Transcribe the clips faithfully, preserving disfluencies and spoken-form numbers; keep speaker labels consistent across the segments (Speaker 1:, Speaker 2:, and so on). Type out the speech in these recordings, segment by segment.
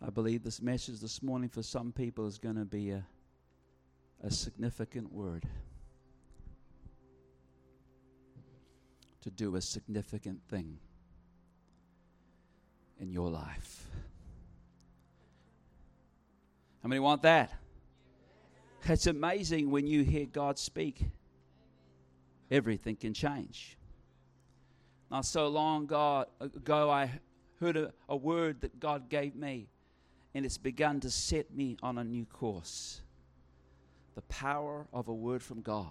Speaker 1: I believe this message this morning for some people is going to be a, a significant word. To do a significant thing in your life. How many want that? It's amazing when you hear God speak. Everything can change. Not so long ago, I heard a, a word that God gave me, and it's begun to set me on a new course. The power of a word from God.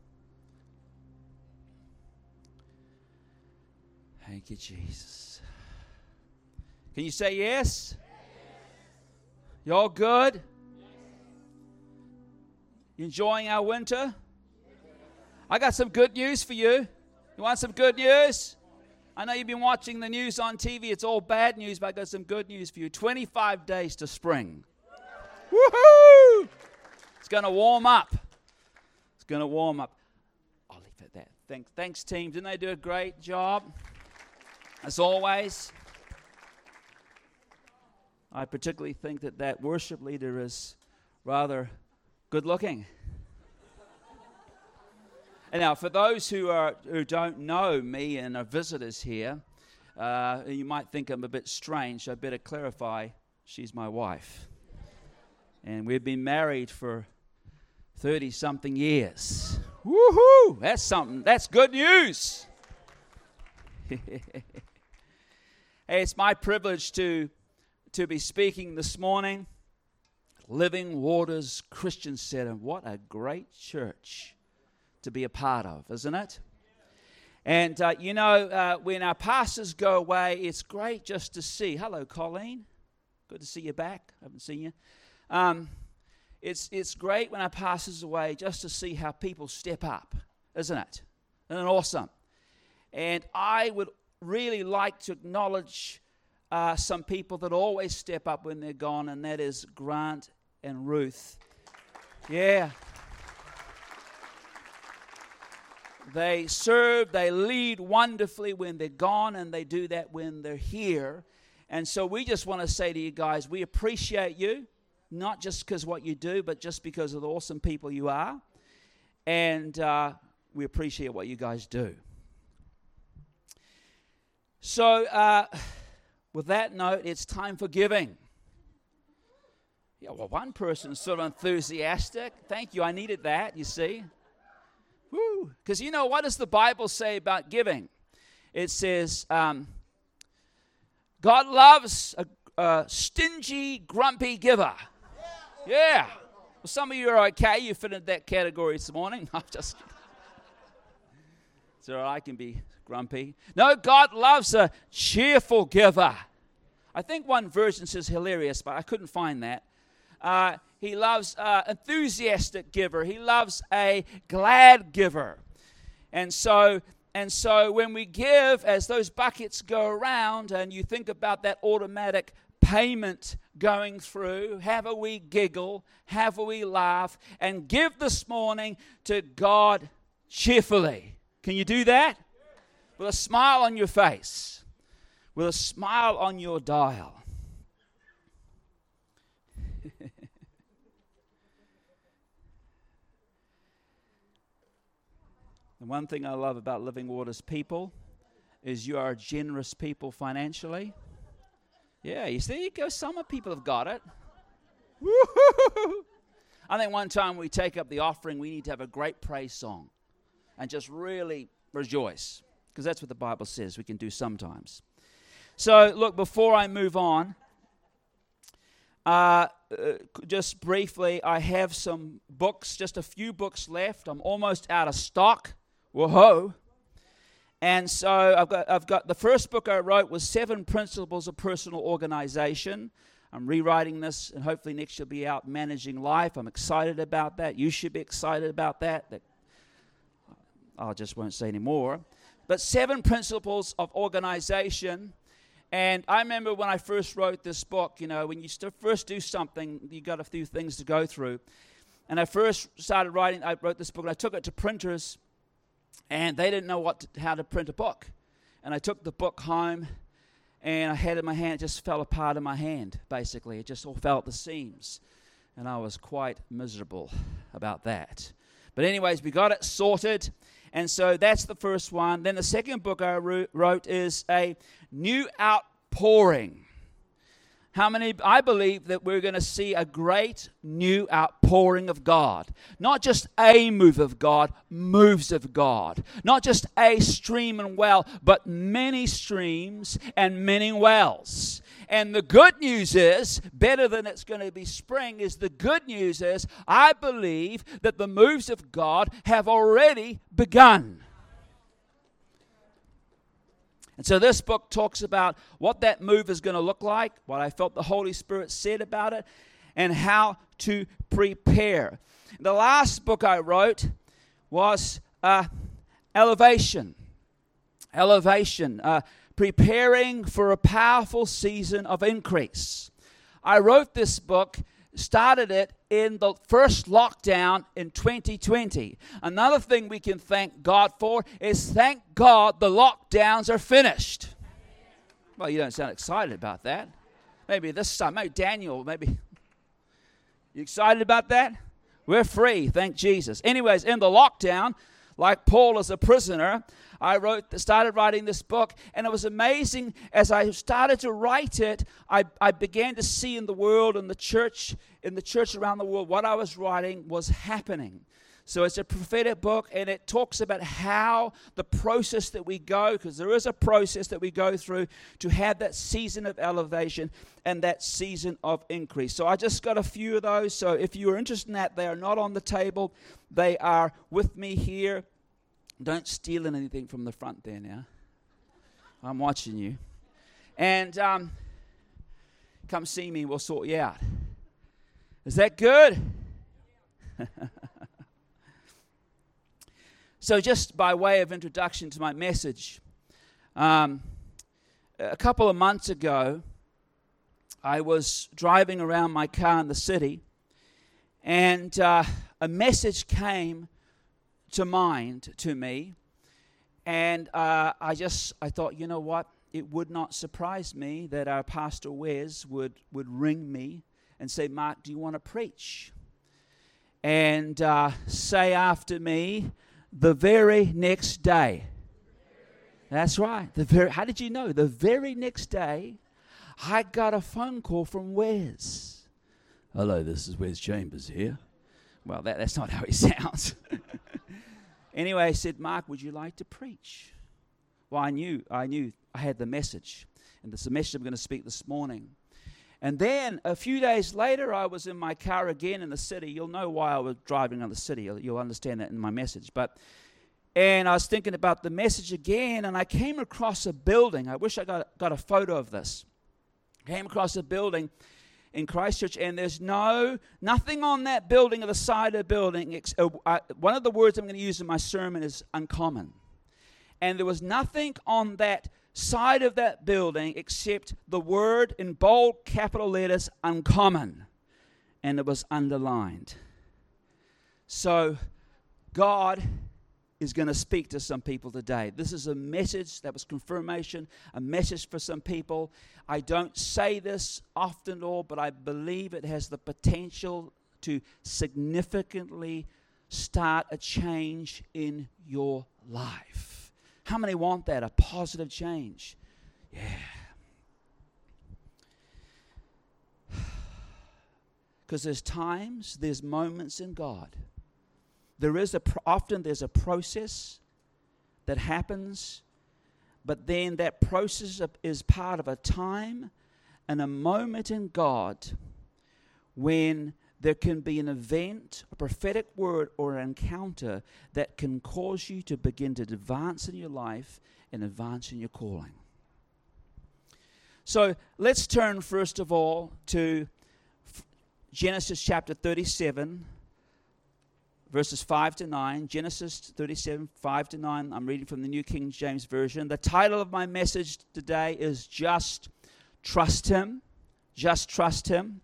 Speaker 1: Thank you, Jesus. Can you say yes? Yes. You all good? Yes. You enjoying our winter? Yes. I got some good news for you. You want some good news? I know you've been watching the news on T V. It's all bad news, but I got some good news for you. twenty-five days to spring. Woohoo! It's going to warm up. It's going to warm up. I'll leave it at that. Thanks, thanks, team. Didn't they do a great job? As always, I particularly think that that worship leader is rather good looking. And now, for those who are who don't know me and are visitors here, uh, you might think I'm a bit strange. I better clarify, she's my wife. And we've been married for thirty-something years. Woohoo! That's something. That's good news. Hey, it's my privilege to, to be speaking this morning. Living Waters Christian Center. What a great church to be a part of, isn't it? And, uh, you know, uh, when our pastors go away, it's great just to see. Hello, Colleen. Good to see you back. I haven't seen you. Um, it's, it's great when our pastors away just to see how people step up, isn't it? Isn't it awesome? And I would really like to acknowledge uh, some people that always step up when they're gone, and that is Grant and Ruth. Yeah. They serve, they lead wonderfully when they're gone, and they do that when they're here. And so we just want to say to you guys, we appreciate you, not just because what you do, but just because of the awesome people you are. And uh, we appreciate what you guys do. So, uh, with that note, it's time for giving. Yeah, well, one person's sort of enthusiastic. Thank you, I needed that, you see. Woo! Because you know, what does the Bible say about giving? It says, um, God loves a, a stingy, grumpy giver. Yeah. Well, some of you are okay. You fit in that category this morning. I'm just kidding. So I can be grumpy. No, God loves a cheerful giver. I think one version says hilarious, but I couldn't find that. Uh, he loves an enthusiastic giver. He loves a glad giver. And so, and so when we give, as those buckets go around, and you think about that automatic payment going through, have a wee giggle, have a wee laugh, and give this morning to God cheerfully. Can you do that? With a smile on your face. With a smile on your dial. The one thing I love about Living Waters people is you are generous people financially. Yeah, you see, you go, some people have got it. Woo-hoo-hoo-hoo. I think one time we take up the offering, we need to have a great praise song and just really rejoice, because that's what the Bible says we can do sometimes. So, look, before I move on, uh, uh, just briefly, I have some books, just a few books left. I'm almost out of stock. Whoa. And so I've got, I've got the first book I wrote was Seven Principles of Personal Organization. I'm rewriting this, and hopefully next year will be out, Managing Life. I'm excited about that. You should be excited about that. that I just won't say any more. But Seven Principles of Organization. And I remember when I first wrote this book, you know, when you st- first do something, you got a few things to go through. And I first started writing, I wrote this book, and I took it to printers, and they didn't know what to, how to print a book. And I took the book home, and I had it in my hand, it just fell apart in my hand, basically. It just all fell at the seams, and I was quite miserable about that. But anyways, we got it sorted, and so that's the first one. Then the second book I wrote is a new outpouring. How many, I believe that we're going to see a great new outpouring of God. Not just a move of God, moves of God. Not just a stream and well, but many streams and many wells. And the good news is, better than it's going to be spring, is the good news is, I believe that the moves of God have already begun. And so this book talks about what that move is going to look like, what I felt the Holy Spirit said about it, and how to prepare. The last book I wrote was uh, Elevation. Elevation, uh, preparing for a powerful season of increase. I wrote this book, started it in the first lockdown in twenty twenty. Another thing we can thank God for is thank God the lockdowns are finished. Well, you don't sound excited about that. Maybe this time, maybe Daniel, maybe. You excited about that? We're free, thank Jesus. Anyways, in the lockdown, like Paul as a prisoner, I wrote, started writing this book, and it was amazing. As I started to write it, I, I began to see in the world, in the church, in the church around the world, what I was writing was happening. So it's a prophetic book, and it talks about how the process that we go, because there is a process that we go through to have that season of elevation and that season of increase. So I just got a few of those. So if you are interested in that, they are not on the table. They are with me here. Don't steal anything from the front there now. I'm watching you. And um, come see me, we'll sort you out. Is that good? So just by way of introduction to my message, um, a couple of months ago, I was driving around my car in the city, and uh, a message came to mind to me, and uh, I just I thought, you know what, it would not surprise me that our Pastor Wes would would ring me and say, Mark, do you want to preach? And uh, say after me, the very next day. That's right. The very. How did you know? The very next day, I got a phone call from Wes. Hello, this is Wes Chambers here. Well, that, that's not how he sounds. Anyway, I said, Mark, would you like to preach? Well, I knew, I knew I had the message, and this is the message I'm going to speak this morning. And then a few days later, I was in my car again in the city. You'll know why I was driving in the city. You'll, you'll understand that in my message. But and I was thinking about the message again, and I came across a building. I wish I got got a photo of this. Came across a building in Christchurch, and there's no nothing on that building or the side of the building. Ex- uh, uh, one of the words I'm going to use in my sermon is uncommon. And there was nothing on that side of that building except the word in bold capital letters, uncommon. And it was underlined. So God is going to speak to some people today. This is a message that was confirmation, a message for some people. I don't say this often at all, but I believe it has the potential to significantly start a change in your life. How many want that? A positive change? Yeah. Because there's times, there's moments in God. There is a pro- often there's a process that happens, but then that process is part of a time and a moment in God when there can be an event, a prophetic word, or an encounter that can cause you to begin to advance in your life and advance in your calling. So let's turn first of all to Genesis chapter thirty-seven, verses five to nine. Genesis thirty-seven, five to nine. I'm reading from the New King James Version. The title of my message today is Just Trust Him. Just Trust Him.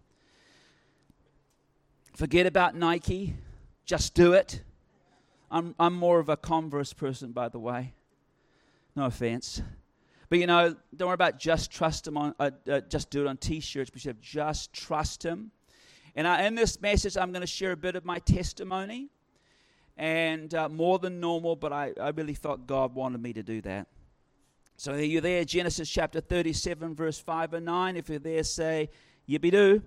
Speaker 1: Forget about Nike. Just do it. I'm I'm more of a Converse person, by the way. No offense. But, you know, don't worry about just trust him on, uh, uh, just do it on T-shirts. We should have just trust him. And I, in this message, I'm going to share a bit of my testimony. And uh, more than normal, but I, I really felt God wanted me to do that. So are you there? Genesis chapter thirty-seven, verse five and nine. If you're there, say, yippee-doo.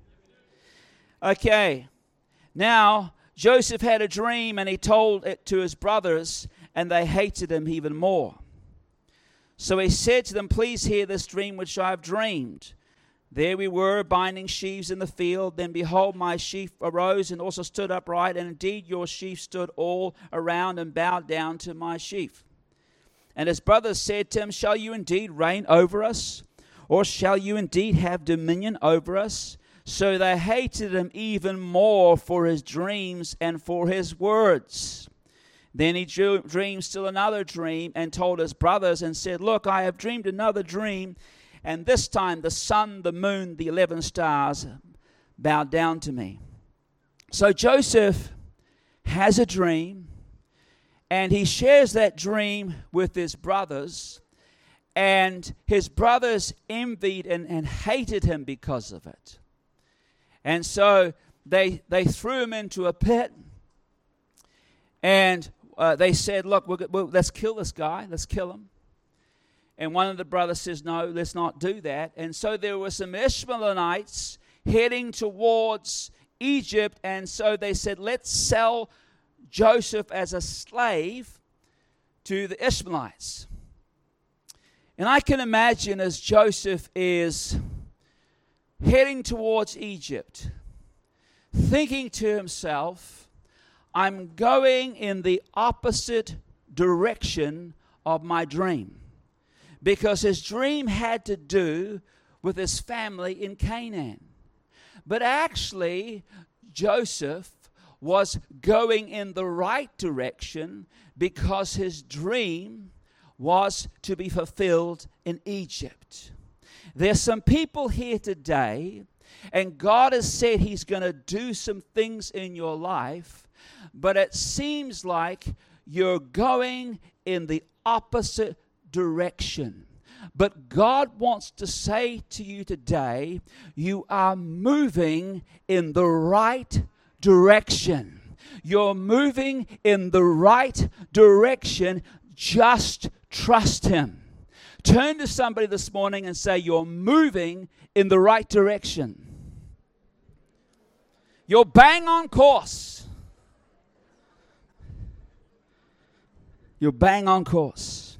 Speaker 1: Okay. Now, Joseph had a dream, and he told it to his brothers, and they hated him even more. So he said to them, please hear this dream which I have dreamed. There we were, binding sheaves in the field. Then behold, my sheaf arose and also stood upright, and indeed your sheaf stood all around and bowed down to my sheaf. And his brothers said to him, shall you indeed reign over us? Or shall you indeed have dominion over us? So they hated him even more for his dreams and for his words. Then he drew, dreamed still another dream and told his brothers and said, look, I have dreamed another dream, and this time the sun, the moon, the eleven stars bowed down to me. So Joseph has a dream, and he shares that dream with his brothers, and his brothers envied and, and hated him because of it. And so they they threw him into a pit, and uh, they said, look, we'll, we'll, let's kill this guy. Let's kill him. And one of the brothers says, no, let's not do that. And so there were some Ishmaelites heading towards Egypt, and so they said, let's sell Joseph as a slave to the Ishmaelites. And I can imagine as Joseph is heading towards Egypt, thinking to himself, I'm going in the opposite direction of my dream. Because his dream had to do with his family in Canaan. But actually, Joseph was going in the right direction because his dream was to be fulfilled in Egypt. There's some people here today, and God has said he's going to do some things in your life, but it seems like you're going in the opposite direction. But God wants to say to you today, you are moving in the right direction. You're moving in the right direction. Just trust him. Turn to somebody this morning and say, you're moving in the right direction. You're bang on course. You're bang on course.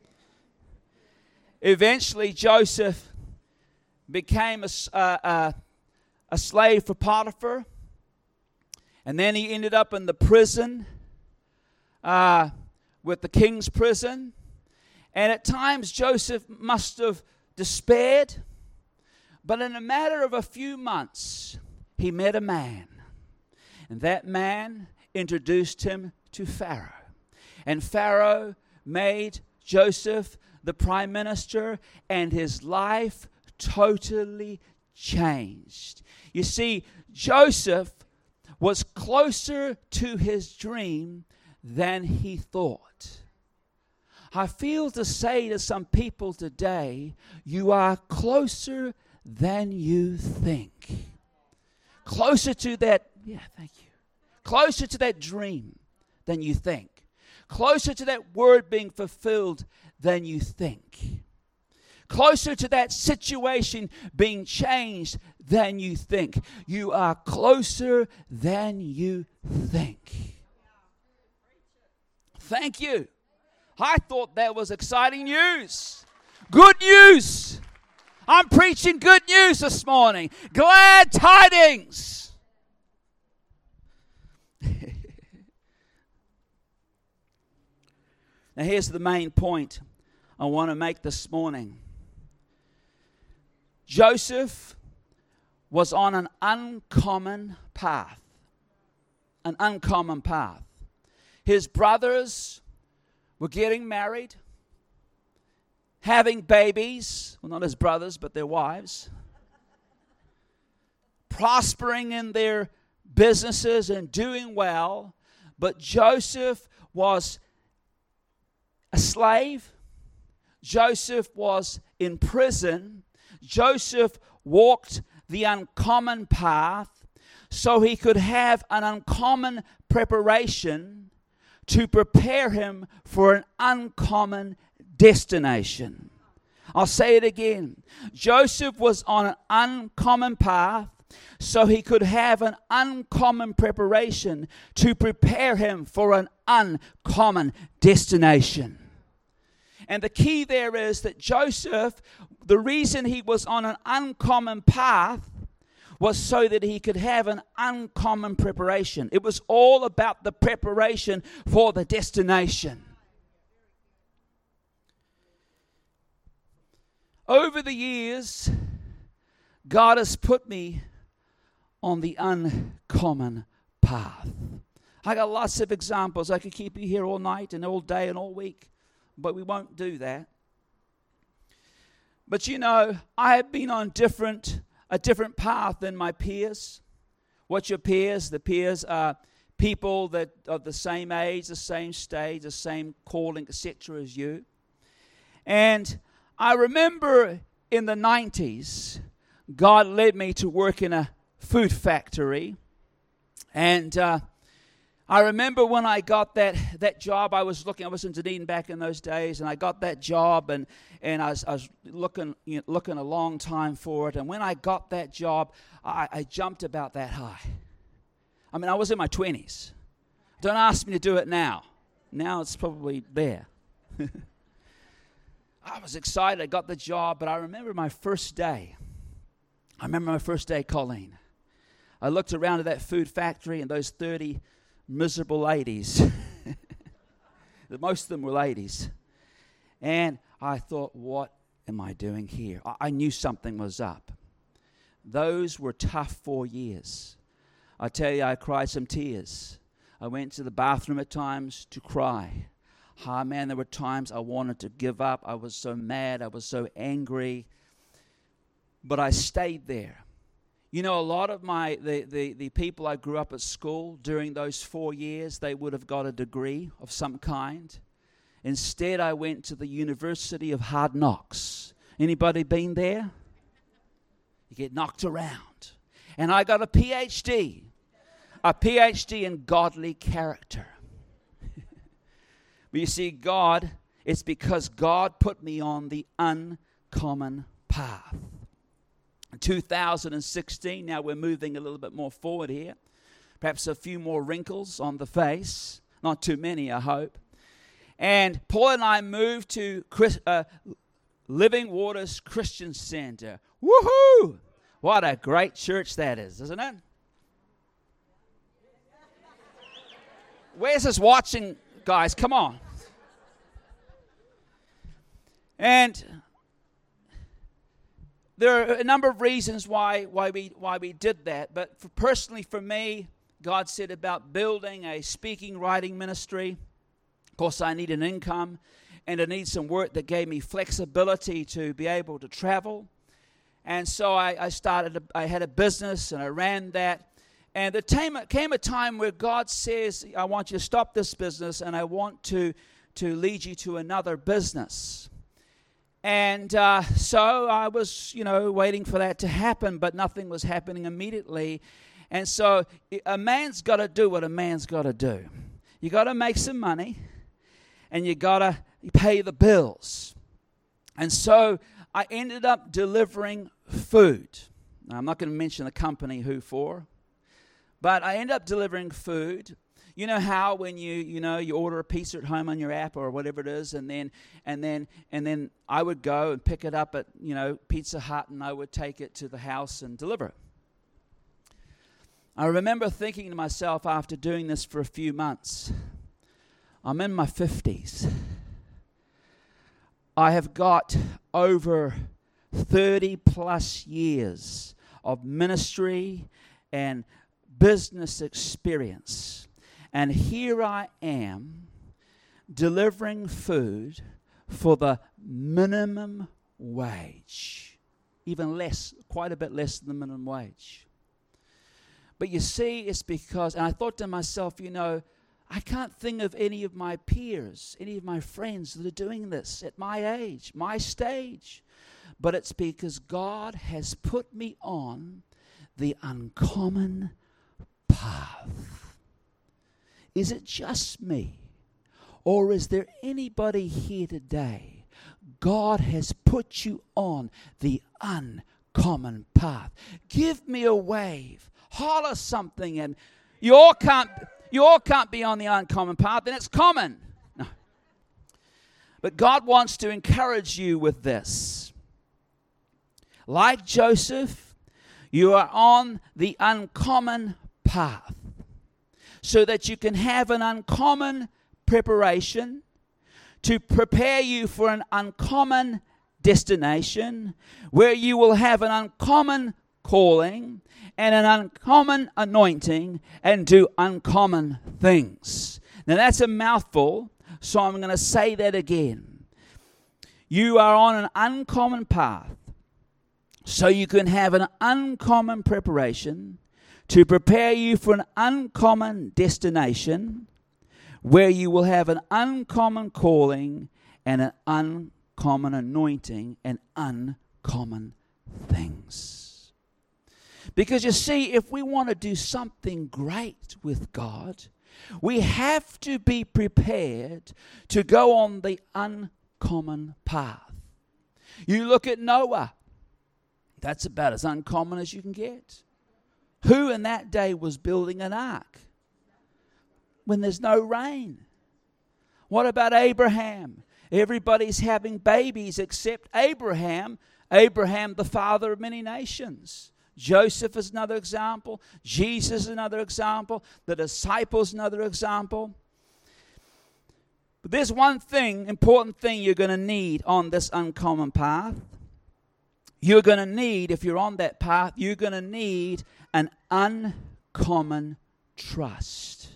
Speaker 1: Eventually, Joseph became a, uh, uh, a slave for Potiphar. And then he ended up in the prison uh, with the king's prison. And at times, Joseph must have despaired. But in a matter of a few months, he met a man. And that man introduced him to Pharaoh. And Pharaoh made Joseph the prime minister, and his life totally changed. You see, Joseph was closer to his dream than he thought. I feel to say to some people today, you are closer than you think. Closer to that, yeah, thank you. Closer to that dream than you think. Closer to that word being fulfilled than you think. Closer to that situation being changed than you think. You are closer than you think. Thank you. I thought that was exciting news. Good news. I'm preaching good news this morning. Glad tidings. Now here's the main point I want to make this morning. Joseph was on an uncommon path. An uncommon path. His brothers were getting married, having babies. Well, not his brothers, but their wives. Prospering in their businesses and doing well. But Joseph was a slave, Joseph was in prison. Joseph walked the uncommon path so he could have an uncommon preparation to prepare him for an uncommon destination. I'll say it again. Joseph was on an uncommon path so he could have an uncommon preparation to prepare him for an uncommon destination. And the key there is that Joseph, the reason he was on an uncommon path was so that he could have an uncommon preparation. It was all about the preparation for the destination. Over the years, God has put me on the uncommon path. I got lots of examples. I could keep you here all night and all day and all week, but we won't do that. But you know, I have been on different a different path than my peers. What's your peers? The peers are people that of the same age, the same stage, the same calling, et cetera as you. And I remember in the nineties, God led me to work in a food factory. And uh, I remember when I got that that job, I was looking, I was in Dunedin back in those days, and I got that job, and, and I was, I was looking you know, looking a long time for it. And when I got that job, I, I jumped about that high. I mean, I was in my twenties. Don't ask me to do it now. Now it's probably there. I was excited. I got the job, but I remember my first day. I remember my first day, Colleen. I looked around at that food factory and those thirty miserable ladies. Most of them were ladies. And I thought, what am I doing here? I, I knew something was up. Those were tough four years. I tell you, I cried some tears. I went to the bathroom at times to cry. Ah, man, there were times I wanted to give up. I was so mad. I was so angry. But I stayed there. You know, a lot of my the, the, the people I grew up at school during those four years, they would have got a degree of some kind. Instead, I went to the University of Hard Knocks. Anybody been there? You get knocked around. And I got a P H D. A P H D in godly character. But you see, God, it's because God put me on the uncommon path. two thousand sixteen, now we're moving a little bit more forward here. Perhaps a few more wrinkles on the face. Not too many, I hope. And Paul and I moved to Chris, uh, Living Waters Christian Center. Woohoo! What a great church that is, isn't it? Where's this watching, guys? Come on. And there are a number of reasons why why we why we did that. But for personally, for me, God said about building a speaking, writing ministry. Of course, I need an income, and I need some work that gave me flexibility to be able to travel. And so I, I started. A, I had a business, and I ran that. And there came, came a time where God says, "I want you to stop this business, and I want to to lead you to another business." And uh, so I was, you know, waiting for that to happen, but nothing was happening immediately. And so a man's got to do what a man's got to do. You got to make some money, and you got to pay the bills. And so I ended up delivering food. Now, I'm not going to mention the company who for, but I ended up delivering food. You know how when you you know you order a pizza at home on your app or whatever it is, and then and then and then I would go and pick it up at you know Pizza Hut, and I would take it to the house and deliver it. I remember thinking to myself after doing this for a few months, I'm in my fifties. I have got over thirty plus years of ministry and business experience. And here I am delivering food for the minimum wage. Even less, quite a bit less than the minimum wage. But you see, it's because, and I thought to myself, you know, I can't think of any of my peers, any of my friends that are doing this at my age, my stage. But it's because God has put me on the uncommon path. Is it just me? Or is there anybody here today? God has put you on the uncommon path. Give me a wave. Holler something, and you all can't, you all can't be on the uncommon path, then it's common. No. But God wants to encourage you with this. Like Joseph, you are on the uncommon path so that you can have an uncommon preparation to prepare you for an uncommon destination where you will have an uncommon calling and an uncommon anointing and do uncommon things. Now that's a mouthful, so I'm going to say that again. You are on an uncommon path so you can have an uncommon preparation to prepare you for an uncommon destination where you will have an uncommon calling and an uncommon anointing and uncommon things. Because you see, if we want to do something great with God, we have to be prepared to go on the uncommon path. You look at Noah. That's about as uncommon as you can get. Who in that day was building an ark when there's no rain? What about Abraham? Everybody's having babies except Abraham. Abraham, the father of many nations. Joseph is another example. Jesus is another example. The disciples another example. But there's one thing, important thing you're going to need on this uncommon path. You're going to need, if you're on that path, you're going to need an uncommon trust.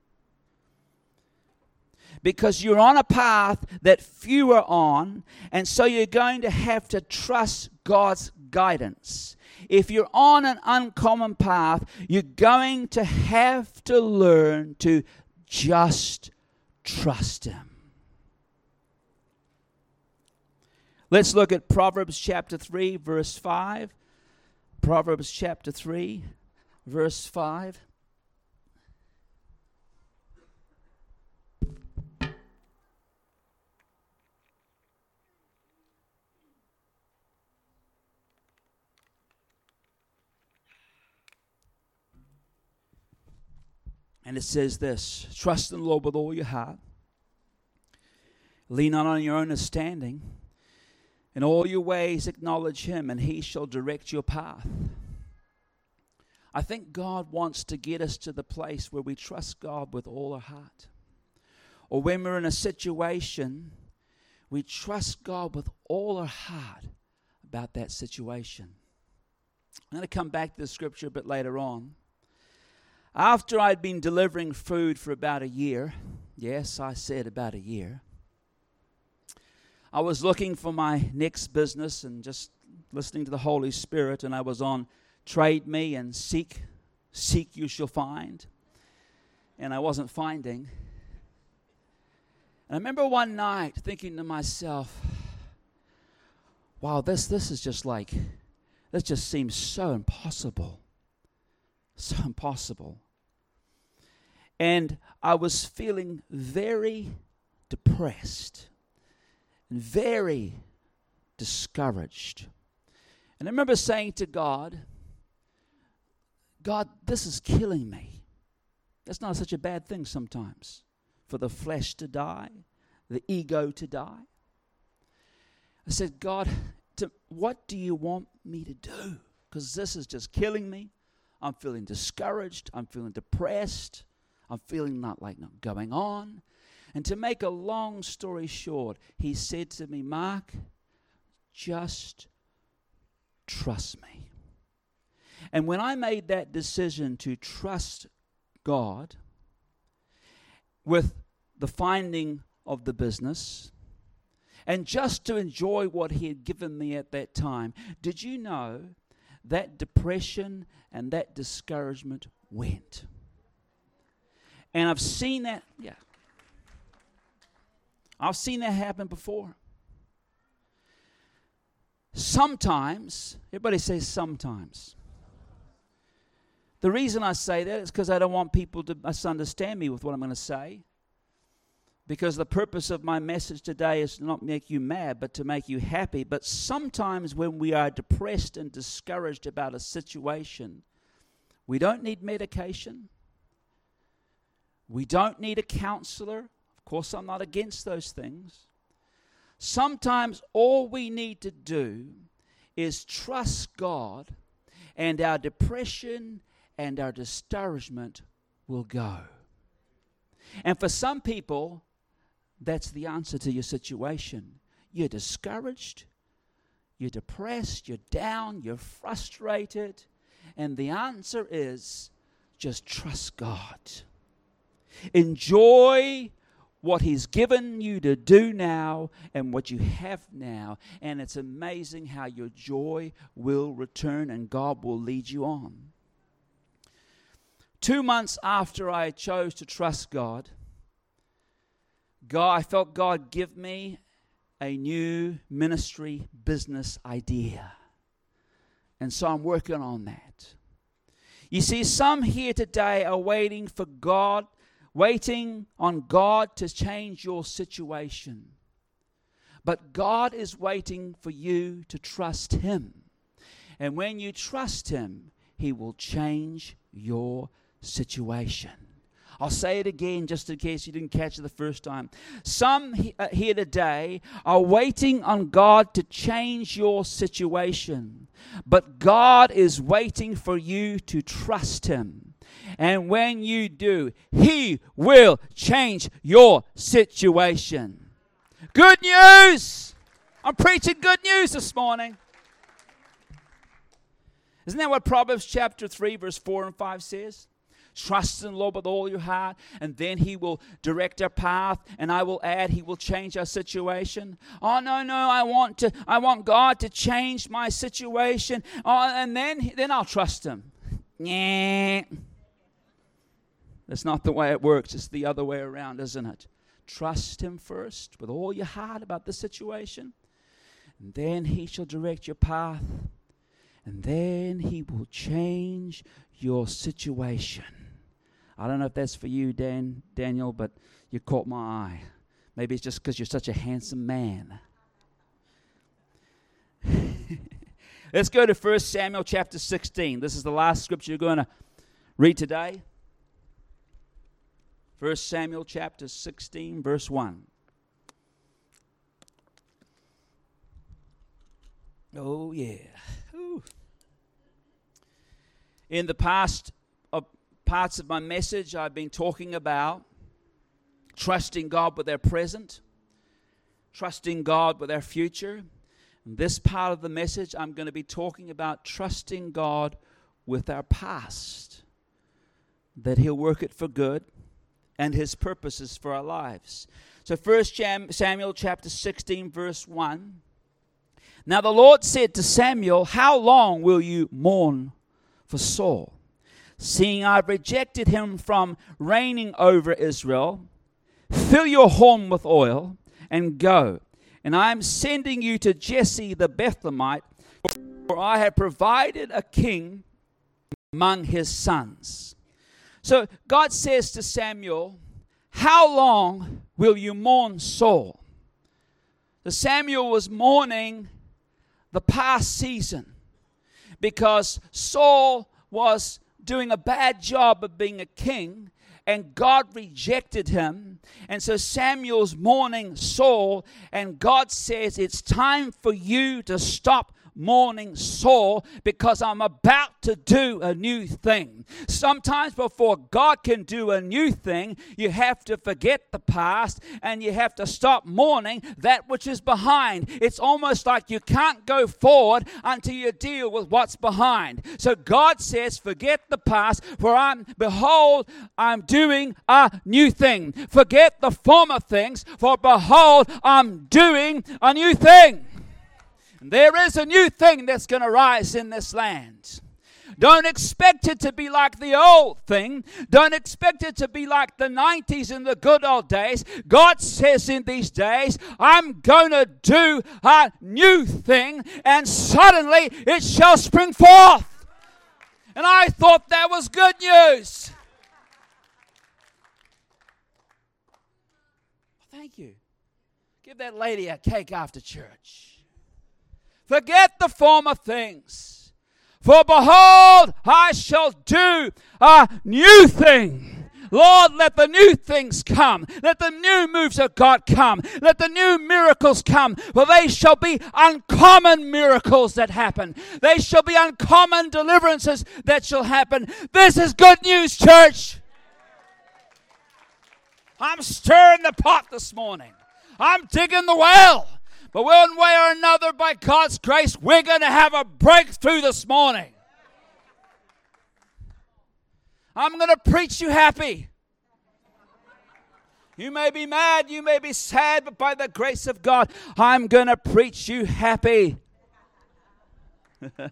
Speaker 1: Because you're on a path that few are on, and so you're going to have to trust God's guidance. If you're on an uncommon path, you're going to have to learn to just trust Him. Let's look at Proverbs chapter three, verse five. Proverbs chapter three, verse five. And it says this: trust in the Lord with all your heart. Lean not on your own understanding. In all your ways acknowledge Him, and He shall direct your path. I think God wants to get us to the place where we trust God with all our heart. Or when we're in a situation, we trust God with all our heart about that situation. I'm going to come back to the scripture a bit later on. After I'd been delivering food for about a year, yes, I said about a year, I was looking for my next business and just listening to the Holy Spirit, and I was on Trade Me and Seek, Seek You Shall Find, and I wasn't finding. And I remember one night thinking to myself, wow, this, this is just like, this just seems so impossible, so impossible. And I was feeling very depressed and very discouraged. And I remember saying to God, God, this is killing me. That's not such a bad thing sometimes, for the flesh to die, the ego to die. I said, God, to, what do you want me to do? Because this is just killing me. I'm feeling discouraged. I'm feeling depressed. I'm feeling not like not going on. And to make a long story short, He said to me, Mark, just trust me. And when I made that decision to trust God with the finding of the business and just to enjoy what He had given me at that time, did you know that depression and that discouragement went? And I've seen that, yeah. I've seen that happen before. Sometimes, everybody says sometimes. The reason I say that is because I don't want people to misunderstand me with what I'm going to say. Because the purpose of my message today is to not make you mad, but to make you happy. But sometimes when we are depressed and discouraged about a situation, we don't need medication. We don't need a counselor. Of course, I'm not against those things. Sometimes all we need to do is trust God, and our depression and our discouragement will go. And for some people, that's the answer to your situation. You're discouraged, you're depressed, you're down, you're frustrated, and the answer is just trust God. Enjoy what He's given you to do now and what you have now. And it's amazing how your joy will return and God will lead you on. Two months after I chose to trust God, God, I felt God give me a new ministry business idea. And so I'm working on that. You see, some here today are waiting for God Waiting on God to change your situation. But God is waiting for you to trust Him. And when you trust Him, He will change your situation. I'll say it again just in case you didn't catch it the first time. Some here today are waiting on God to change your situation. But God is waiting for you to trust Him. And when you do, He will change your situation. Good news! I'm preaching good news this morning. Isn't that what Proverbs chapter three, verse four and five says? Trust in the Lord with all your heart, and then He will direct our path, and I will add, He will change our situation. Oh, no, no, I want to, I want God to change my situation, oh, and then, then I'll trust Him. Nah. That's not the way it works. It's the other way around, isn't it? Trust Him first with all your heart about the situation, and then He shall direct your path, and then He will change your situation. I don't know if that's for you, Dan, Daniel, but you caught my eye. Maybe it's just because you're such a handsome man. Let's go to First Samuel chapter sixteen. This is the last scripture you're going to read today. First Samuel chapter sixteen, verse one. Oh, yeah. Ooh. In the past uh, parts of my message, I've been talking about trusting God with our present, trusting God with our future. In this part of the message, I'm going to be talking about trusting God with our past, that He'll work it for good and His purposes for our lives. So First Samuel chapter sixteen, verse one. Now the Lord said to Samuel, how long will you mourn for Saul, seeing I've rejected him from reigning over Israel? Fill your horn with oil and go, and I am sending you to Jesse the Bethlehemite, for I have provided a king among his sons. So God says to Samuel, how long will you mourn Saul? So Samuel was mourning the past season because Saul was doing a bad job of being a king, and God rejected him. And so Samuel's mourning Saul, and God says, it's time for you to stop mourning Saul, because I'm about to do a new thing. Sometimes before God can do a new thing, you have to forget the past and you have to stop mourning that which is behind. It's almost like you can't go forward until you deal with what's behind. So God says, forget the past, for I'm, behold, I'm doing a new thing. Forget the former things, for behold, I'm doing a new thing. There is a new thing that's going to rise in this land. Don't expect it to be like the old thing. Don't expect it to be like the nineties and the good old days. God says in these days, I'm going to do a new thing, and suddenly it shall spring forth. And I thought that was good news. Thank you. Give that lady a cake after church. Forget the former things. For behold, I shall do a new thing. Lord, let the new things come. Let the new moves of God come. Let the new miracles come. For they shall be uncommon miracles that happen. They shall be uncommon deliverances that shall happen. This is good news, church. I'm stirring the pot this morning. I'm digging the well. But one way or another, by God's grace, we're going to have a breakthrough this morning. I'm going to preach you happy. You may be mad, you may be sad, but by the grace of God, I'm going to preach you happy. And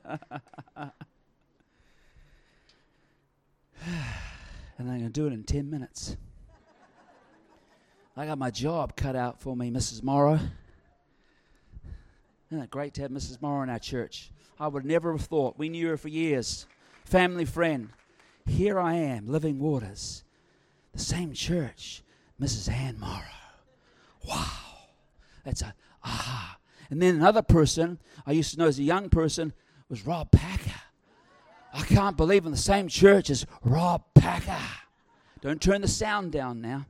Speaker 1: I'm going to do it in ten minutes. I got my job cut out for me, Missus Morrow. Isn't it great to have Missus Morrow in our church? I would never have thought. We knew her for years. Family friend. Here I am, Living Waters. The same church, Missus Ann Morrow. Wow. That's a aha. And then another person I used to know as a young person was Rob Packer. I can't believe in the same church as Rob Packer. Don't turn the sound down now.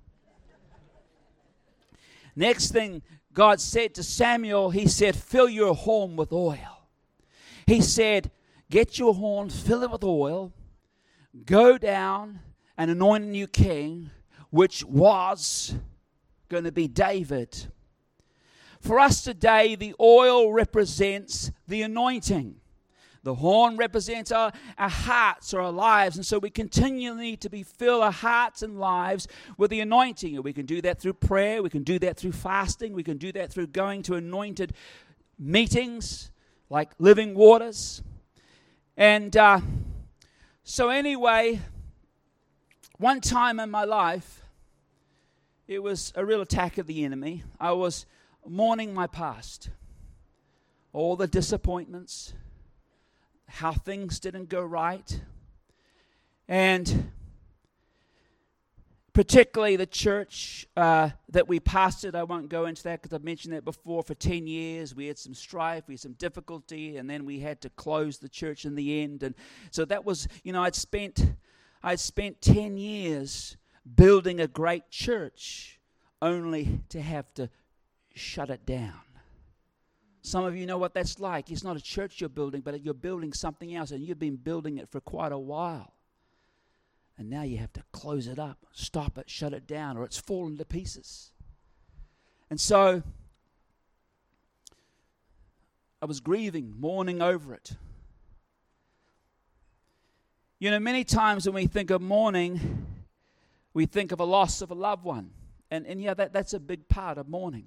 Speaker 1: Next thing God said to Samuel, he said, fill your horn with oil. He said, get your horn, fill it with oil, go down and anoint a new king, which was going to be David. For us today, the oil represents the anointing. The horn represents our, our hearts or our lives, and so we continually need to be fill our hearts and lives with the anointing. And we can do that through prayer, we can do that through fasting, we can do that through going to anointed meetings like Living Waters. And uh, so anyway, one time in my life, it was a real attack of the enemy. I was mourning my past, all the disappointments, how things didn't go right, and particularly the church uh, that we pastored. I won't go into that because I've mentioned that before. For ten years, we had some strife, we had some difficulty, and then we had to close the church in the end. And so that was, you know, I'd spent, I'd spent ten years building a great church only to have to shut it down. Some of you know what that's like. It's not a church you're building, but you're building something else, and you've been building it for quite a while. And now you have to close it up, stop it, shut it down, or it's fallen to pieces. And so I was grieving, mourning over it. You know, many times when we think of mourning, we think of a loss of a loved one. And, and yeah, that, that's a big part of mourning.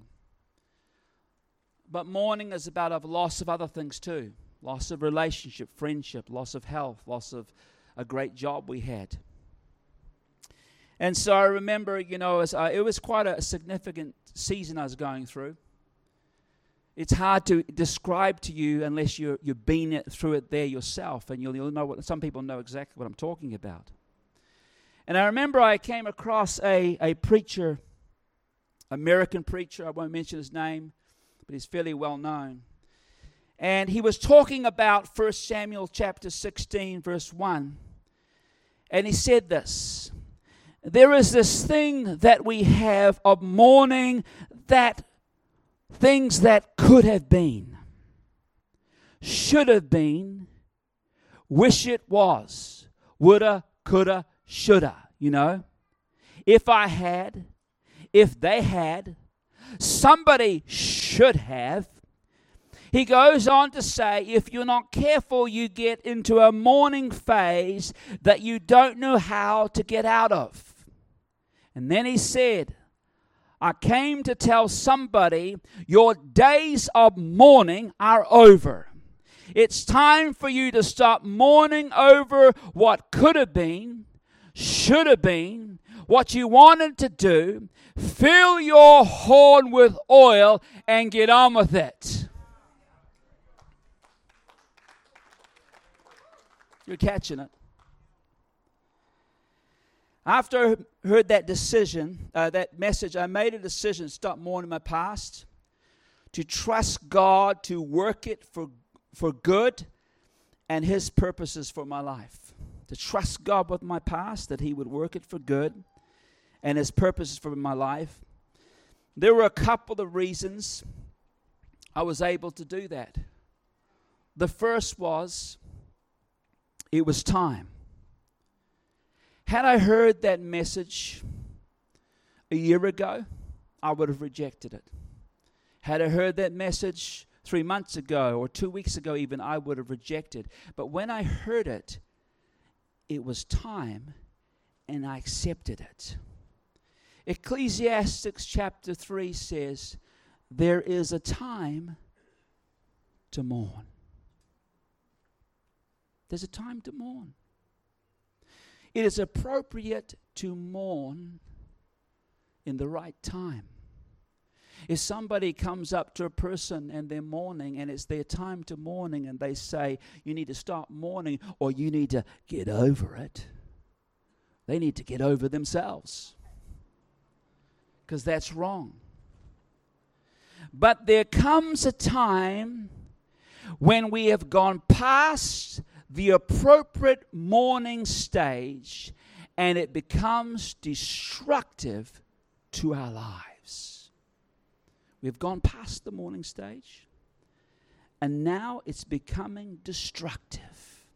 Speaker 1: But mourning is about a loss of other things too. Loss of relationship, friendship, loss of health, loss of a great job we had. And so I remember, you know, as I, it was quite a significant season I was going through. It's hard to describe to you unless you're, you've been it, through it there yourself, and you'll, you'll know what, some people know exactly what I'm talking about. And I remember I came across a, a preacher, American preacher, I won't mention his name, but he's fairly well known. And he was talking about First Samuel chapter sixteen, verse one. And he said this, there is this thing that we have of mourning, that things that could have been, should have been, wish it was, woulda, coulda, shoulda, you know. If I had, if they had, somebody should have. He goes on to say, if you're not careful, you get into a mourning phase that you don't know how to get out of. And then he said, I came to tell somebody your days of mourning are over. It's time for you to stop mourning over what could have been, should have been, what you wanted to do. Fill your horn with oil and get on with it. You're catching it. After I heard that decision, uh, that message, I made a decision to stop mourning my past, to trust God to work it for, for good and His purposes for my life. To trust God with my past, that He would work it for good and His purposes for my life. There were a couple of reasons I was able to do that. The first was, it was time. Had I heard that message a year ago, I would have rejected it. Had I heard that message three months ago or two weeks ago even, I would have rejected. But when I heard it, it was time and I accepted it. Ecclesiastes chapter three says, there is a time to mourn. There's a time to mourn. It is appropriate to mourn in the right time. If somebody comes up to a person and they're mourning and it's their time to mourning and they say, you need to stop mourning or you need to get over it, they need to get over themselves, because that's wrong. But there comes a time when we have gone past the appropriate mourning stage and it becomes destructive to our lives. We've gone past the mourning stage and now it's becoming destructive.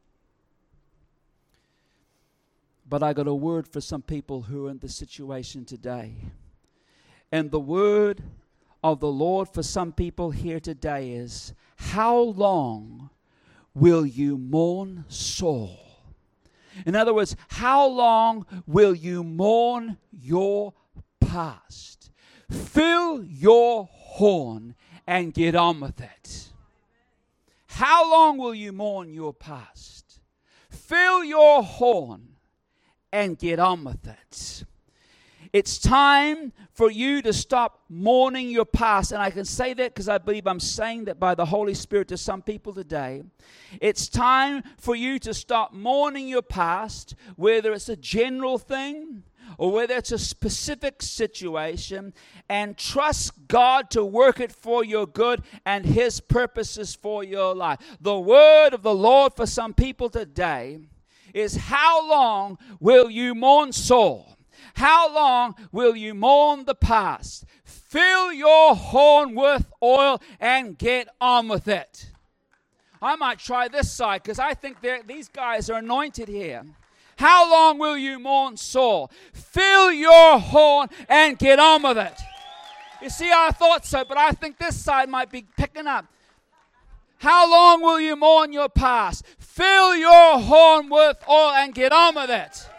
Speaker 1: But I got a word for some people who are in this situation today. And the word of the Lord for some people here today is, how long will you mourn Saul? In other words, how long will you mourn your past? Fill your horn and get on with it. How long will you mourn your past? Fill your horn and get on with it. It's time for you to stop mourning your past. And I can say that because I believe I'm saying that by the Holy Spirit to some people today. It's time for you to stop mourning your past, whether it's a general thing or whether it's a specific situation, and trust God to work it for your good and His purposes for your life. The word of the Lord for some people today is, how long will you mourn Saul? How long will you mourn the past? Fill your horn with oil and get on with it. I might try this side because I think these guys are anointed here. How long will you mourn Saul? Fill your horn and get on with it. You see, I thought so, but I think this side might be picking up. How long will you mourn your past? Fill your horn with oil and get on with it.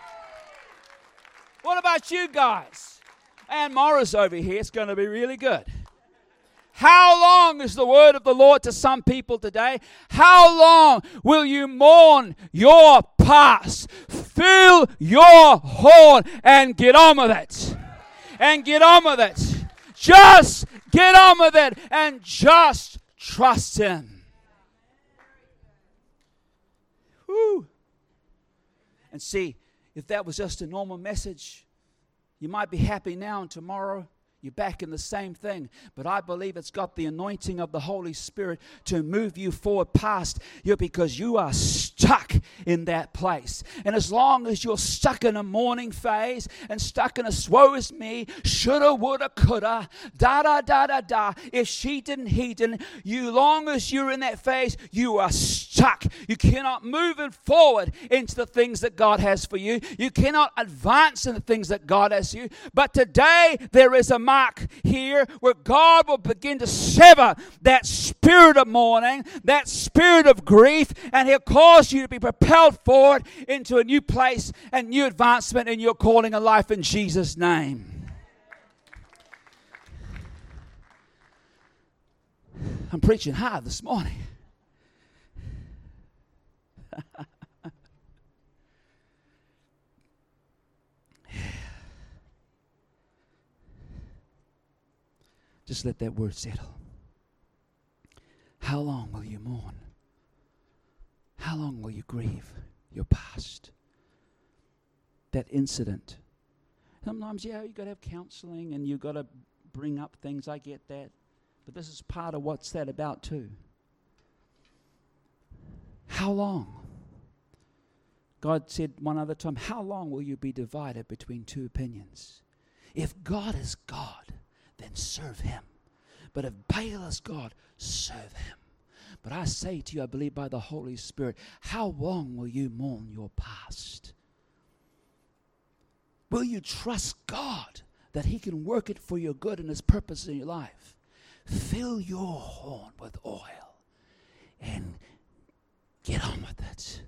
Speaker 1: What about you guys? And Morris over here, it's going to be really good. How long is the word of the Lord to some people today? How long will you mourn your past? Fill your horn and get on with it. And get on with it. Just get on with it and just trust Him. Woo. And see, if that was just a normal message, you might be happy now, and tomorrow you're back in the same thing. But I believe it's got the anointing of the Holy Spirit to move you forward past you, because you are stuck in that place. And as long as you're stuck in a mourning phase and stuck in a woe is me, shoulda, woulda, coulda, da da da da da, if she didn't, he didn't, you long as you're in that phase, you are stuck. You cannot move it forward into the things that God has for you. You cannot advance in the things that God has for you. But today there is a mark here where God will begin to sever that spirit of mourning, that spirit of grief, and He'll cause you to be propelled forward into a new place and new advancement in your calling and life in Jesus' name. I'm preaching hard this morning. Just let that word settle. How long will you mourn? How long will you grieve your past? That incident. Sometimes, yeah, you've got to have counseling and you've got to bring up things. I get that. But this is part of what's that about too. How long? God said one other time, how long will you be divided between two opinions? If God is God, then serve him. But if Baal is God, serve him. But I say to you, I believe by the Holy Spirit, how long will you mourn your past? Will you trust God that he can work it for your good and his purpose in your life? Fill your horn with oil and get on with it.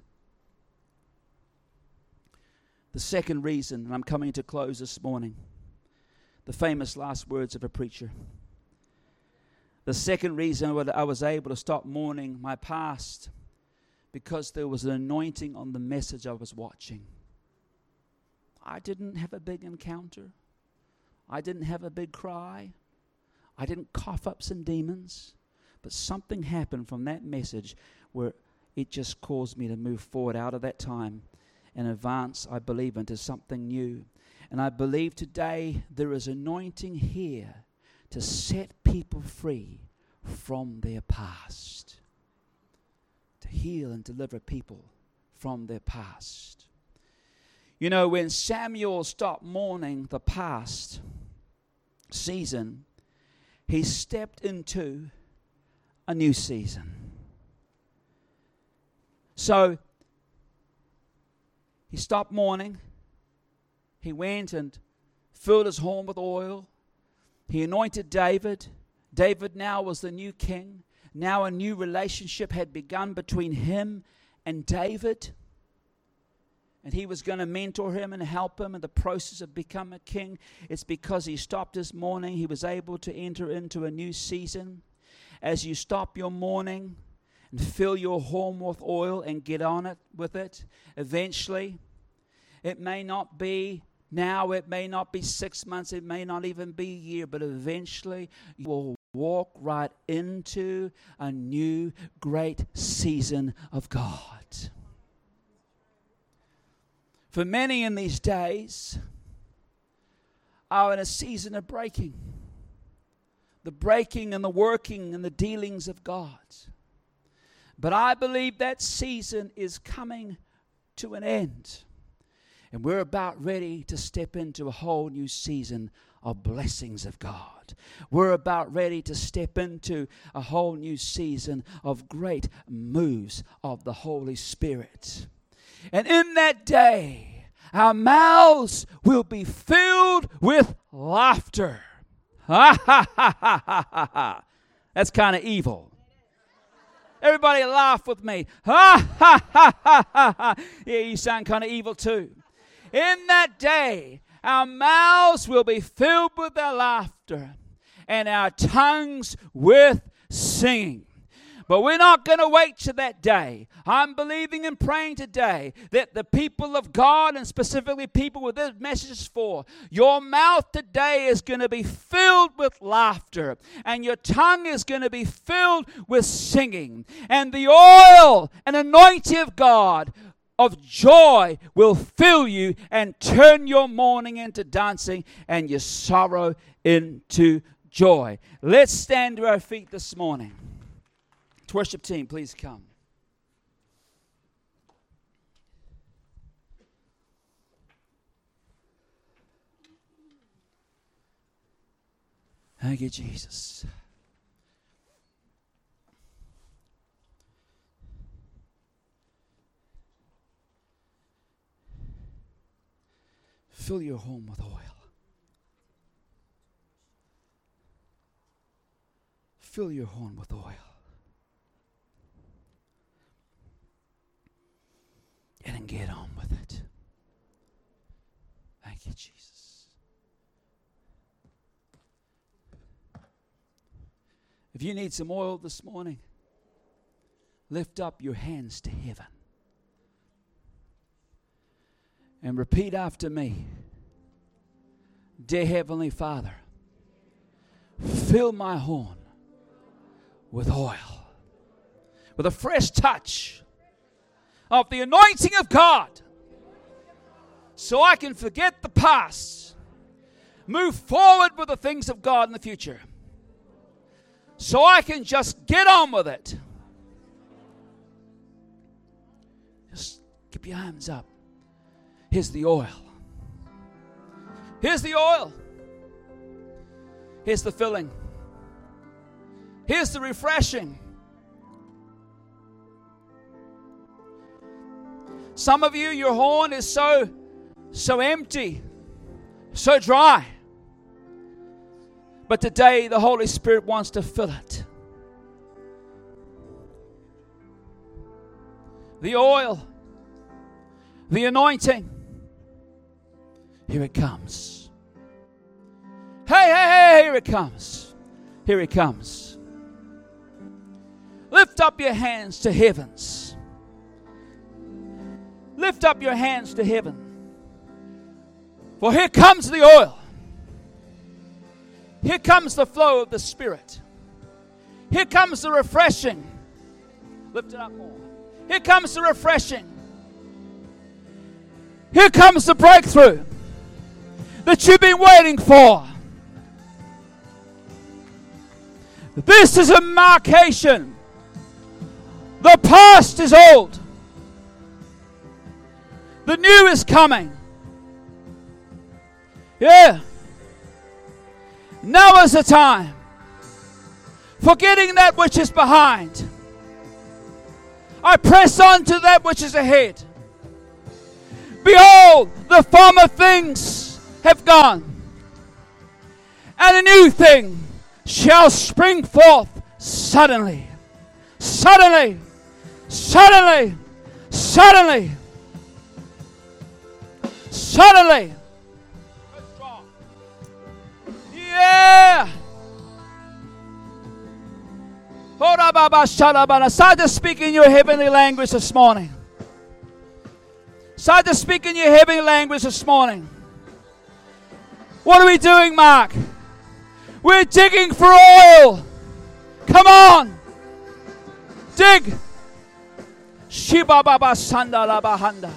Speaker 1: The second reason, and I'm coming to close this morning, the famous last words of a preacher. The second reason I was able to stop mourning my past, because there was an anointing on the message I was watching. I didn't have a big encounter. I didn't have a big cry. I didn't cough up some demons. But something happened from that message where it just caused me to move forward out of that time and advance, I believe, into something new. And I believe today there is anointing here to set people free from their past, to heal and deliver people from their past. You know, when Samuel stopped mourning the past season, he stepped into a new season. So he stopped mourning. He went and filled his horn with oil. He anointed David. David now was the new king. Now a new relationship had begun between him and David. And he was going to mentor him and help him in the process of becoming a king. It's because he stopped his mourning, he was able to enter into a new season. As you stop your mourning and fill your horn with oil and get on it with it, eventually, it may not be now, it may not be six months, it may not even be a year, but eventually you will walk right into a new great season of God. For many in these days are in a season of breaking. The breaking and the working and the dealings of God. But I believe that season is coming to an end. And we're about ready to step into a whole new season of blessings of God. We're about ready to step into a whole new season of great moves of the Holy Spirit. And in that day, our mouths will be filled with laughter. Ha ha ha ha ha ha ha. That's kind of evil. Everybody laugh with me. Ha ha ha ha ha ha. Yeah, you sound kind of evil too. In that day, our mouths will be filled with their laughter and our tongues with singing. But we're not going to wait to that day. I'm believing and praying today that the people of God, and specifically people with this message is for, your mouth today is going to be filled with laughter, and your tongue is going to be filled with singing. And the oil and anointing of God of joy will fill you and turn your mourning into dancing and your sorrow into joy. Let's stand to our feet this morning. Worship team, please come. Thank you, Jesus. Fill your home with oil. Fill your horn with oil. And get on with it. Thank you, Jesus. If you need some oil this morning, lift up your hands to heaven. And repeat after me. Dear Heavenly Father, fill my horn with oil, with a fresh touch of the anointing of God, so I can forget the past, move forward with the things of God in the future, so I can just get on with it. Just keep your hands up. Here's the oil. Here's the oil. Here's the filling. Here's the refreshing. Some of you, your horn is so, so empty, so dry. But today, the Holy Spirit wants to fill it. The oil, the anointing. Here it comes. Hey, hey, hey, here it comes. Here it comes. Lift up your hands to heavens. Lift up your hands to heaven. For here comes the oil. Here comes the flow of the Spirit. Here comes the refreshing. Lift it up more. Here comes the refreshing. Here comes the breakthrough that you've been waiting for. This is a markation. The past is old. The new is coming. Yeah. Now is the time. Forgetting that which is behind, I press on to that which is ahead. Behold, the former things have gone, and a new thing shall spring forth suddenly. Suddenly. Suddenly. Suddenly. Suddenly. Yeah. Start to speak in your heavenly language this morning. Start to speak in your heavenly language this morning. What are we doing, Mark? We're digging for oil. Come on. Dig. Shiba baba sandala bahanda.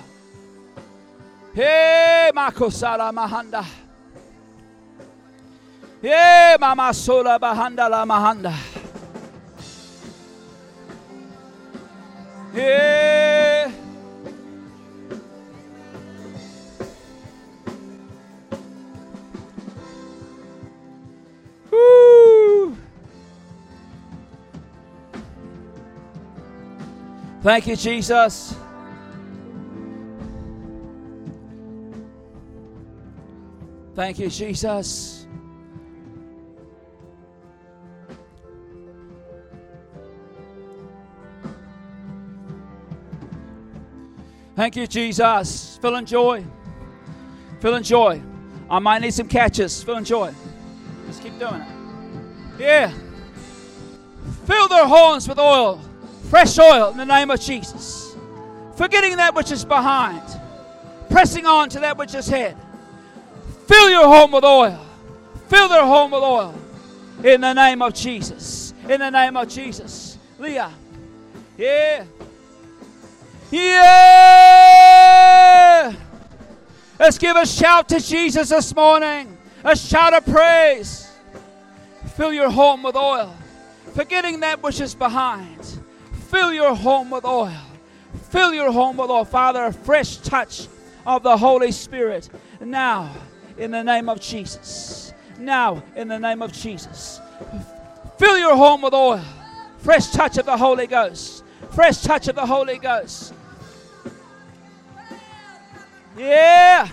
Speaker 1: Hey, makosala mahanda. Hey, mama sola bahanda la mahanda. Yeah. Woo. Thank you, Jesus. Thank you, Jesus. Thank you, Jesus. Feeling joy. Feeling joy. I might need some catches. Feeling joy. Just keep doing it. Yeah. Fill their horns with oil. Fresh oil in the name of Jesus. Forgetting that which is behind. Pressing on to that which is ahead. Fill your home with oil. Fill their home with oil. In the name of Jesus. In the name of Jesus. Leah. Yeah. Yeah! Let's give a shout to Jesus this morning. A shout of praise. Fill your home with oil. Forgetting that which is behind. Fill your home with oil. Fill your home with oil. Father, a fresh touch of the Holy Spirit. Now, in the name of Jesus. Now, in the name of Jesus. Fill your home with oil. Fresh touch of the Holy Ghost. Fresh touch of the Holy Ghost. Yeah.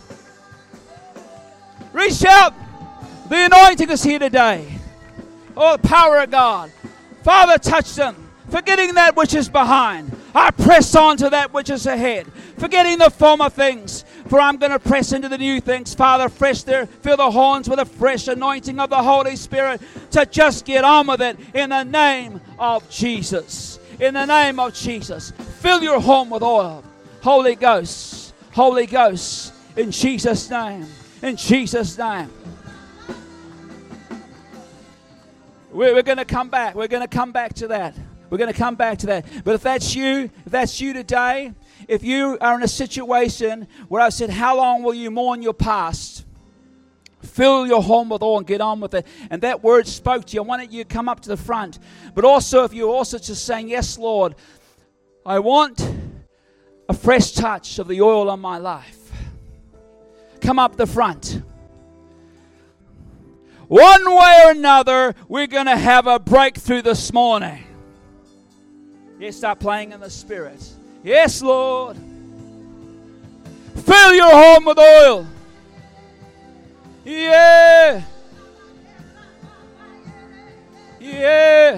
Speaker 1: Reach out. The anointing is here today. Oh, the power of God. Father, touch them. Forgetting that which is behind, I press on to that which is ahead. Forgetting the former things, for I'm going to press into the new things. Father, fresh there, fill the horns with a fresh anointing of the Holy Spirit to just get on with it in the name of Jesus. In the name of Jesus. Fill your home with oil. Holy Ghost. Holy Ghost, in Jesus' name. In Jesus' name. We're, we're going to come back. We're going to come back to that. We're going to come back to that. But if that's you, if that's you today, if you are in a situation where I said, how long will you mourn your past? Fill your home with oil and get on with it. And that word spoke to you. I wanted you to come up to the front. But also, if you're also just saying, yes, Lord, I want a fresh touch of the oil on my life. Come up the front. One way or another, we're going to have a breakthrough this morning. Yes, start playing in the Spirit. Yes, Lord. Fill your home with oil. Yeah. Yeah.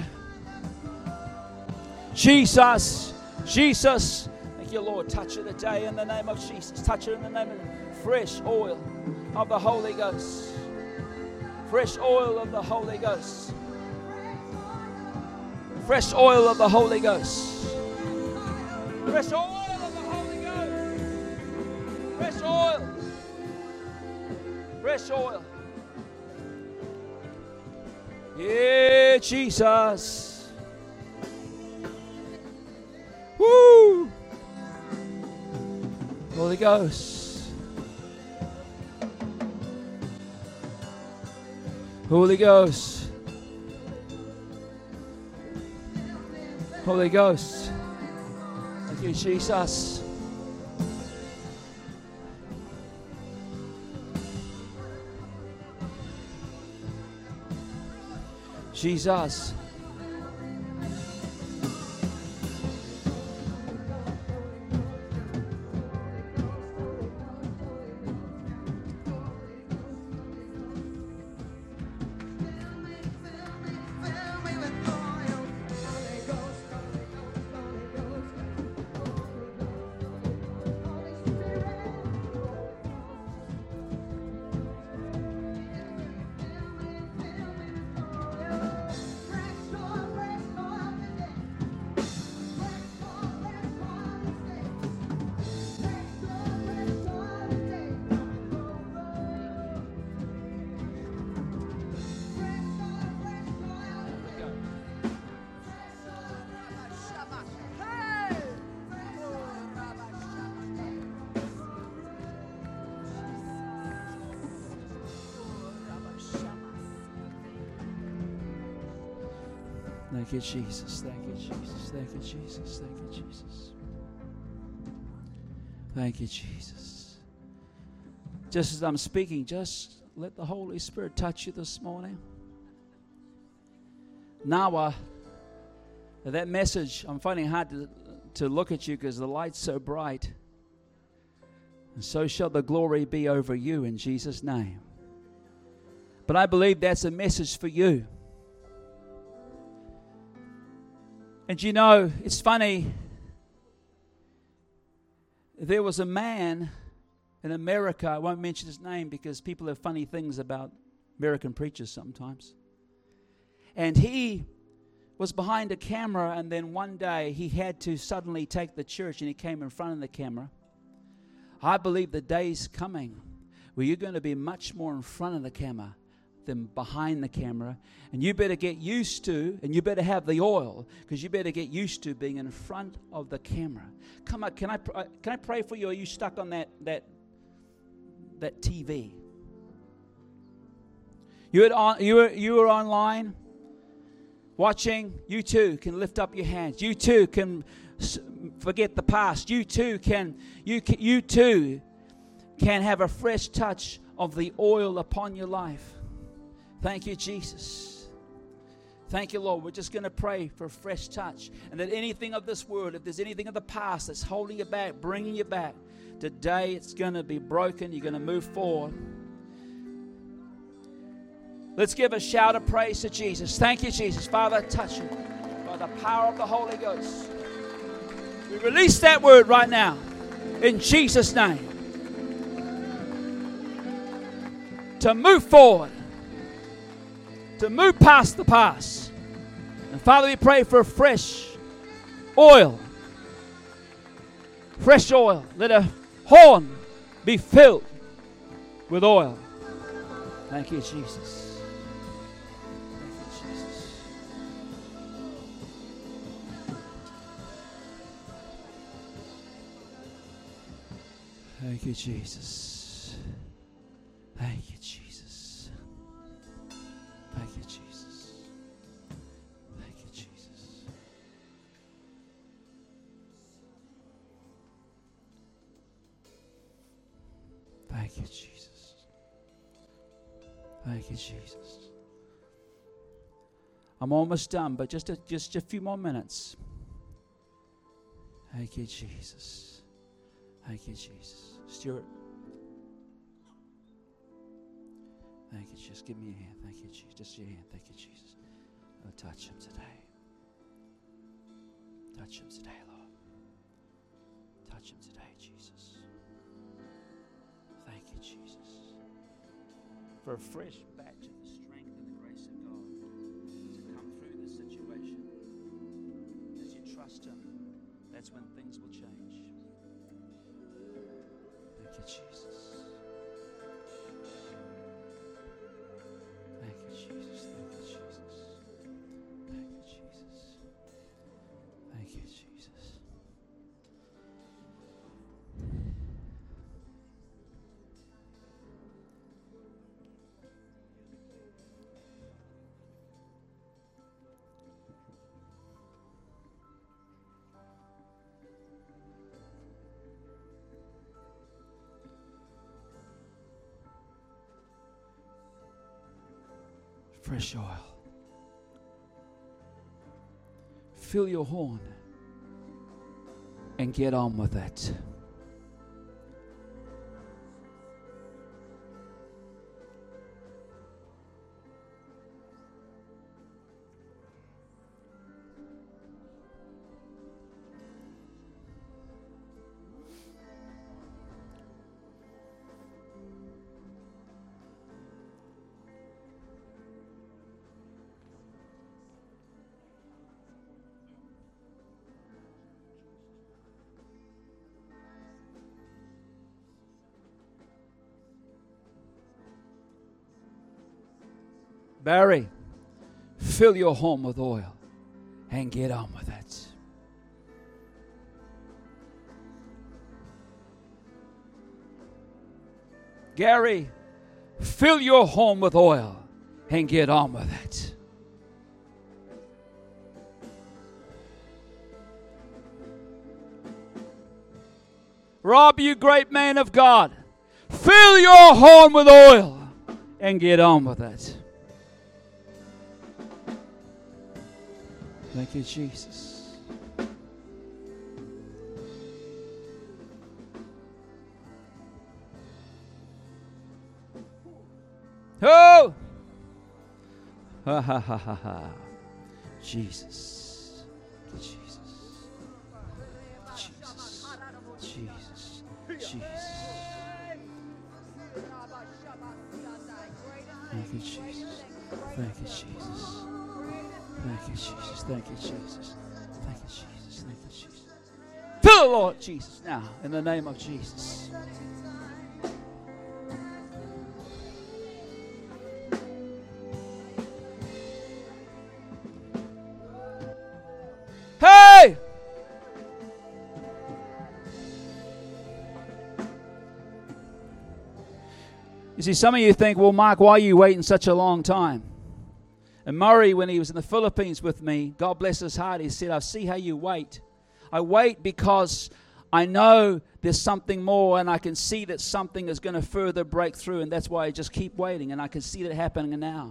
Speaker 1: Jesus. Jesus. Thank you, Lord. Touch her today in the name of Jesus. Touch her in the name of fresh oil of the Holy Ghost. Fresh oil of the Holy Ghost. Fresh oil of the Holy Ghost. Fresh oil of the Holy Ghost. Fresh oil. Fresh oil. Yeah, Jesus. Woo. Holy Ghost. Holy Ghost. Holy Ghost. Thank you, Jesus. Jesus. Thank you, Jesus. Thank you, Jesus. Thank you, Jesus. Thank you, Jesus. Thank you, Jesus. Just as I'm speaking, just let the Holy Spirit touch you this morning. Now, uh, that message, I'm finding it hard to, to look at you because the light's so bright. And so shall the glory be over you in Jesus' name. But I believe that's a message for you. And you know, it's funny. There was a man in America, I won't mention his name because people have funny things about American preachers sometimes. And he was behind a camera, and then one day he had to suddenly take the church, and he came in front of the camera. I believe the day's coming where you're going to be much more in front of the camera than behind the camera. And you better get used to, and you better have the oil, because you better get used to being in front of the camera. Come on, can I can I pray for you? Or are you stuck on that that that T V? You on you were you were online watching. You too can lift up your hands. You too can forget the past. You too can you can, you too can have a fresh touch of the oil upon your life. Thank you, Jesus. Thank you, Lord. We're just going to pray for a fresh touch. And that anything of this world, if there's anything of the past that's holding you back, bringing you back, today it's going to be broken. You're going to move forward. Let's give a shout of praise to Jesus. Thank you, Jesus. Father, touch him by the power of the Holy Ghost. We release that word right now in Jesus' name. To move forward. To move past the past. And Father, we pray for fresh oil. Fresh oil. Let a horn be filled with oil. Thank you, Jesus. Thank you, Jesus. Thank you, Jesus. Thank you, Jesus. Thank you, Jesus. Thank you, Jesus. Thank you, Jesus. Thank you, Jesus. I'm almost done, but just a, just a few more minutes. Thank you, Jesus. Thank you, Jesus. Stuart. Thank you, Jesus. Give me your hand. Thank you, Jesus. Just your hand. Thank you, Jesus. Oh, touch him today. Touch him today, Lord. Touch him today, Jesus. Thank you, Jesus. For a fresh batch of the strength and the grace of God to come through this situation. As you trust him, that's when things will change. Thank you, Jesus. Thank you, Jesus. Thank you, Jesus. Thank you, Jesus. Thank you, Jesus. Fresh oil. Fill your horn and get on with it. Barry, fill your home with oil and get on with it. Gary, fill your home with oil and get on with it. Rob, you great man of God, fill your home with oil and get on with it. Thank you, Jesus. Oh! Ha ha ha ha ha. Jesus. Jesus. Jesus. Jesus. Jesus. Thank you, Jesus. Thank you, Jesus. Thank you, Jesus. Thank you, Jesus. Thank you, Jesus. Thank you, Jesus. Fill the Lord Jesus now in the name of Jesus. Hey! You see, some of you think, well, Mark, why are you waiting such a long time? And Murray, when he was in the Philippines with me, God bless his heart, he said, I see how you wait. I wait because I know there's something more, and I can see that something is going to further break through, and that's why I just keep waiting, and I can see it happening now.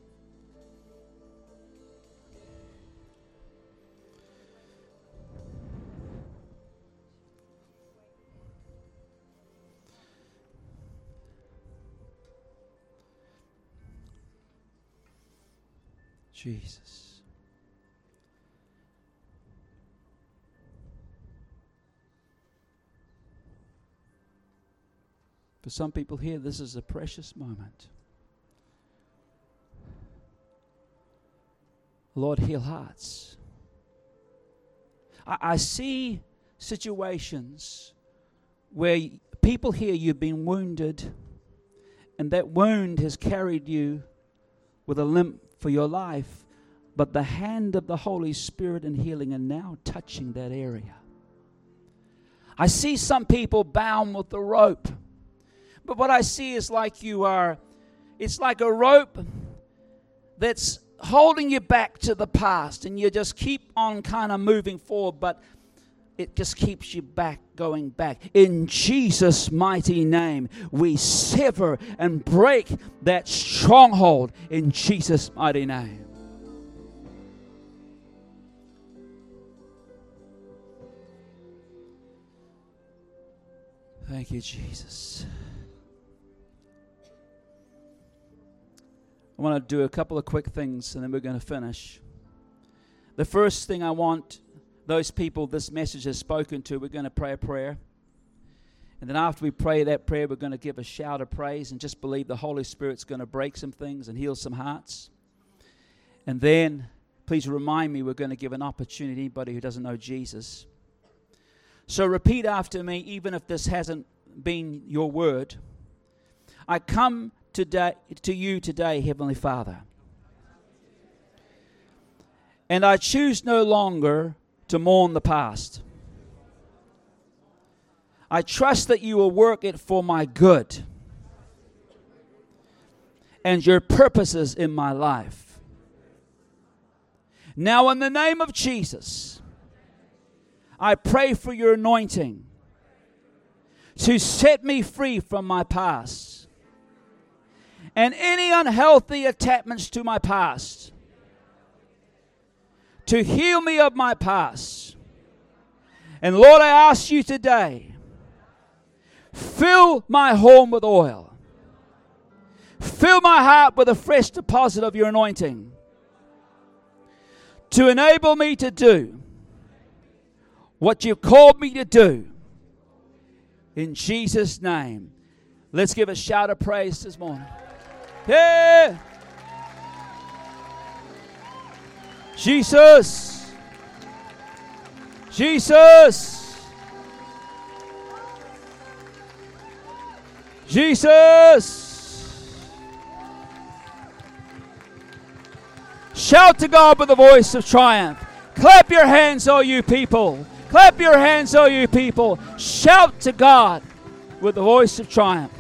Speaker 1: Jesus. For some people here, this is a precious moment. Lord, heal hearts. I, I see situations where people here, you've been wounded, and that wound has carried you with a limp for your life, but the hand of the Holy Spirit in healing are now touching that area. I see some people bound with the rope, but what I see is like you are, it's like a rope that's holding you back to the past, and you just keep on kind of moving forward, but it just keeps you back, going back. In Jesus' mighty name, we sever and break that stronghold in Jesus' mighty name. Thank you, Jesus. I want to do a couple of quick things, and then we're going to finish. The first thing I want those people this message has spoken to, we're going to pray a prayer. And then after we pray that prayer, we're going to give a shout of praise and just believe the Holy Spirit's going to break some things and heal some hearts. And then, please remind me, we're going to give an opportunity to anybody who doesn't know Jesus. So repeat after me, even if this hasn't been your word. I come today to you today, Heavenly Father. And I choose no longer to mourn the past. I trust that you will work it for my good and your purposes in my life. Now, in the name of Jesus, I pray for your anointing to set me free from my past and any unhealthy attachments to my past, to heal me of my past. And Lord, I ask you today, fill my home with oil. Fill my heart with a fresh deposit of your anointing to enable me to do what you've called me to do. In Jesus' name. Let's give a shout of praise this morning. Yeah. Jesus. Jesus. Jesus. Shout to God with a voice of triumph. Clap your hands, all you people. Clap your hands, all you people. Shout to God with the voice of triumph.